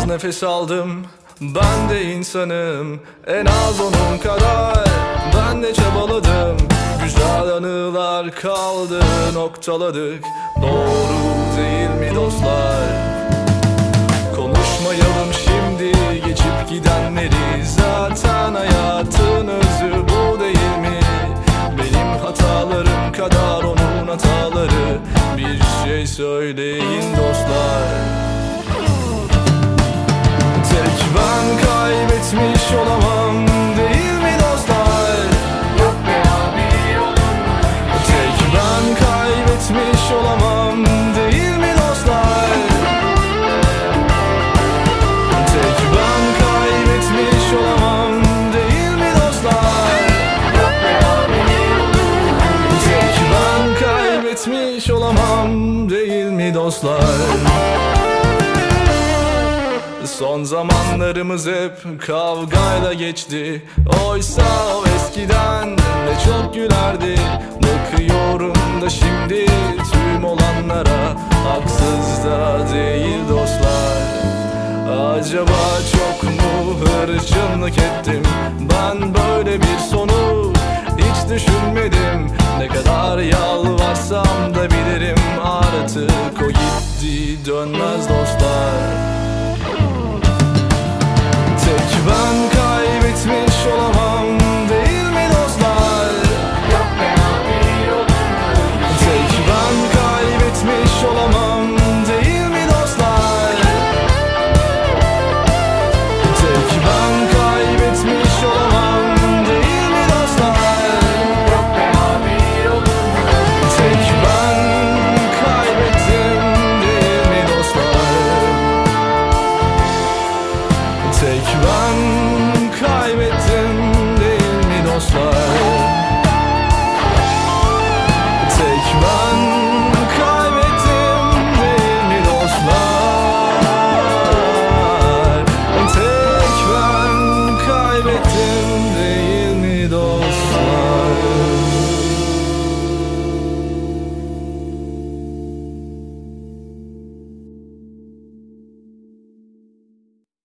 nefes aldım, ben de insanım, en az onun kadar ben de çabaladım. Güzel anılar kaldı, noktaladık. Doğru değil mi dostlar? Konuşmayalım şimdi geçip gidenleri, zaten hayatın özü bu değil mi? Benim hatalarım kadar onun hataları, bir şey söyleyin dostlar. Tek ben kaybetmiş olamam, değil mi dostlar? Yok be abi, olur mu? Tek ben kaybetmiş olamam, değil mi dostlar? Tek ben kaybetmiş olamam, değil mi dostlar? Yok be abi, olur mu? Tek ben kaybetmiş olamam, değil mi dostlar? Son zamanlarımız hep kavgayla geçti. Oysa o eskiden de çok gülerdi. Bakıyorum da şimdi tüm olanlara, haksız da değil dostlar. Acaba çok mu hırçınlık ettim? Ben böyle bir sonu hiç düşünmedim.